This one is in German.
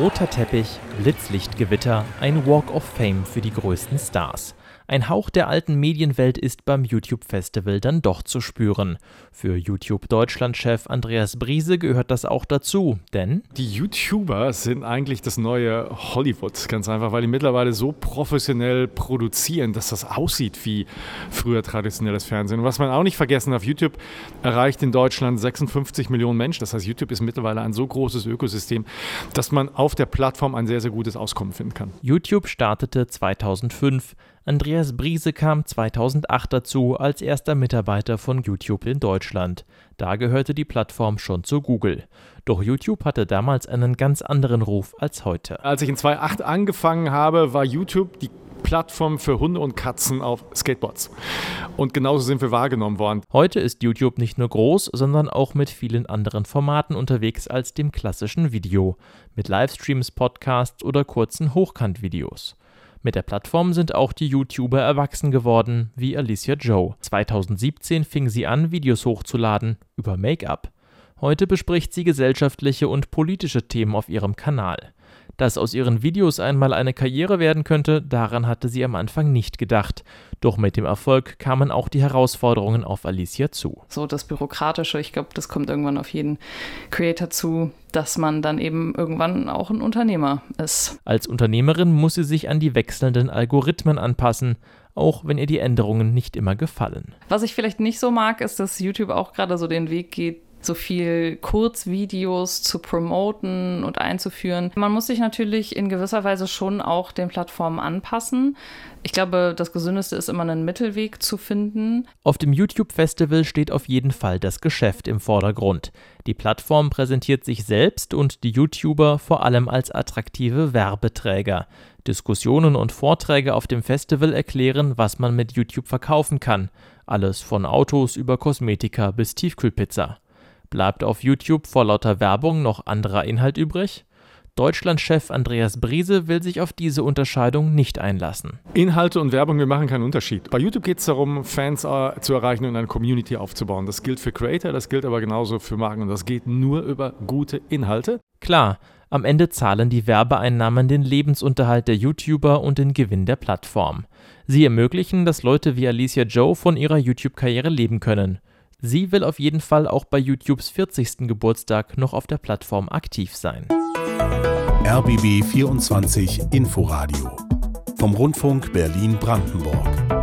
Roter Teppich, Blitzlichtgewitter, ein Walk of Fame für die größten Stars. Ein Hauch der alten Medienwelt ist beim YouTube-Festival dann doch zu spüren. Für YouTube-Deutschland-Chef Andreas Briese gehört das auch dazu, denn die YouTuber sind eigentlich das neue Hollywood, ganz einfach, weil die mittlerweile so professionell produzieren, dass das aussieht wie früher traditionelles Fernsehen. Und was man auch nicht vergessen darf, YouTube erreicht in Deutschland 56 Millionen Menschen. Das heißt, YouTube ist mittlerweile ein so großes Ökosystem, dass man auf der Plattform ein sehr, sehr gutes Auskommen finden kann. YouTube startete 2005. Andreas Briese kam 2008 dazu als erster Mitarbeiter von YouTube in Deutschland. Da gehörte die Plattform schon zu Google. Doch YouTube hatte damals einen ganz anderen Ruf als heute. Als ich in 2008 angefangen habe, war YouTube die Plattform für Hunde und Katzen auf Skateboards. Und genauso sind wir wahrgenommen worden. Heute ist YouTube nicht nur groß, sondern auch mit vielen anderen Formaten unterwegs als dem klassischen Video. Mit Livestreams, Podcasts oder kurzen Hochkantvideos. Mit der Plattform sind auch die YouTuber erwachsen geworden, wie Alicia Joe. 2017 fing sie an, Videos hochzuladen über Make-up. Heute bespricht sie gesellschaftliche und politische Themen auf ihrem Kanal. Dass aus ihren Videos einmal eine Karriere werden könnte, daran hatte sie am Anfang nicht gedacht. Doch mit dem Erfolg kamen auch die Herausforderungen auf Alicia zu. So das Bürokratische, ich glaube, das kommt irgendwann auf jeden Creator zu, dass man dann eben irgendwann auch ein Unternehmer ist. Als Unternehmerin muss sie sich an die wechselnden Algorithmen anpassen, auch wenn ihr die Änderungen nicht immer gefallen. Was ich vielleicht nicht so mag, ist, dass YouTube auch gerade so den Weg geht, so viel Kurzvideos zu promoten und einzuführen. Man muss sich natürlich in gewisser Weise schon auch den Plattformen anpassen. Ich glaube, das Gesündeste ist immer einen Mittelweg zu finden. Auf dem YouTube-Festival steht auf jeden Fall das Geschäft im Vordergrund. Die Plattform präsentiert sich selbst und die YouTuber vor allem als attraktive Werbeträger. Diskussionen und Vorträge auf dem Festival erklären, was man mit YouTube verkaufen kann. Alles von Autos über Kosmetika bis Tiefkühlpizza. Bleibt auf YouTube vor lauter Werbung noch anderer Inhalt übrig? Deutschlandchef Andreas Briese will sich auf diese Unterscheidung nicht einlassen. Inhalte und Werbung, wir machen keinen Unterschied. Bei YouTube geht es darum, Fans zu erreichen und eine Community aufzubauen. Das gilt für Creator, das gilt aber genauso für Marken und das geht nur über gute Inhalte. Klar, am Ende zahlen die Werbeeinnahmen den Lebensunterhalt der YouTuber und den Gewinn der Plattform. Sie ermöglichen, dass Leute wie Alicia Joe von ihrer YouTube-Karriere leben können. Sie will auf jeden Fall auch bei YouTubes 40. Geburtstag noch auf der Plattform aktiv sein. RBB 24 Inforadio vom Rundfunk Berlin-Brandenburg.